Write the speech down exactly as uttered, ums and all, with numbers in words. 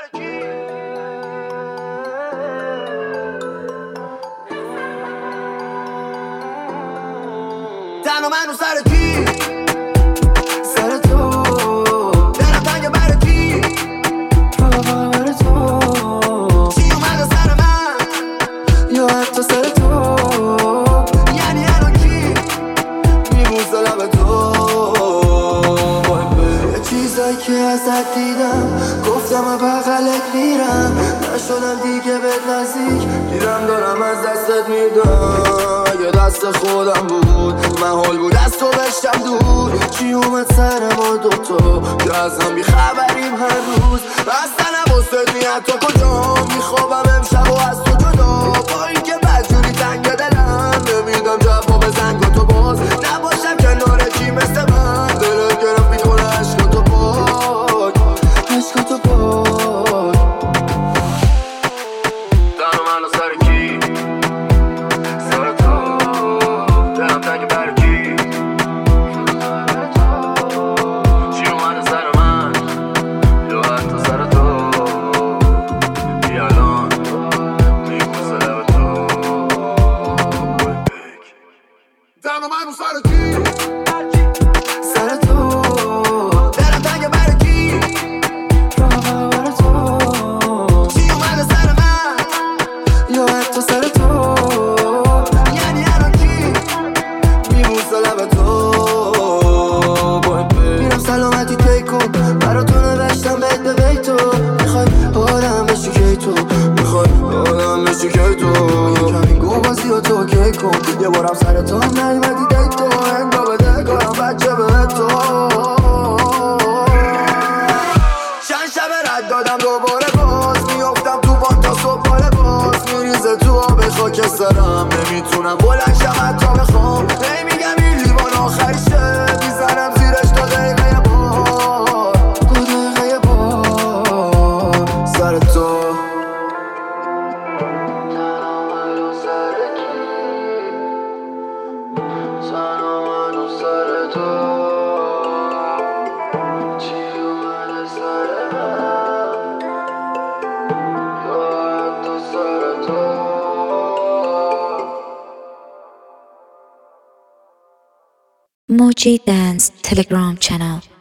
تنها منو سر کی سر تو دلم تنگه برای کی فقط برای تو چی اومده سر من یا حتی سر تو یعنی الان کی میبوسه لب تو یه چیزایی که ازت دیدم گفتم بغلت میرم نشدم دیگه بهت نزدیک گیرم دارم از دستت میدم یه دست خودم بود من حال بود از تو بشتم دور چی اومد سر ما دوتا که از هم بیخبریم هر روز اصلا نباست نیت تو کجا میخوابم امشب و از تو جدا با این که بدجوری تنگ دلم نمیدم جواب زنگ تو باز نباشم کنار کی مثل من دلت گرم میکنه عشق تو پاک عشق تو پاک دارم الان سر کی سر تو دلم تنگ برای کی چی اومده سر من یا حتی سر تو بی الان میبوسه لب تو دارم الان سر کی سر تو دلم تنگ برای کی فقط برای تو چی اومده سر من یا حتی سر تو یعنی الان کی میبوسه لب تو میرم سلامتی تیک کن برا تو نوشتم بهت به بیتو میخوای آدم بشی که تو میخوای آدم بشی که تو کمی گو بازی و تو که کن یه بارم سر تو هم نیمدی دیتو انگا بده کنم بچه به تو چند شب رد دادم دوباره باز میافتم تو بان تا صبح بال باز میریزه تو آب خاکسترم نمیتونم بلند شم حتی بخوام نمیگم این لیوان آخریشه میزنم زیرش تا دقیقه بار دو دقیقه بار سر تو تنها منو سر کی تنها منو سر تو چی اومده سر من یا حتی سر تو Moji Dance Telegram channel.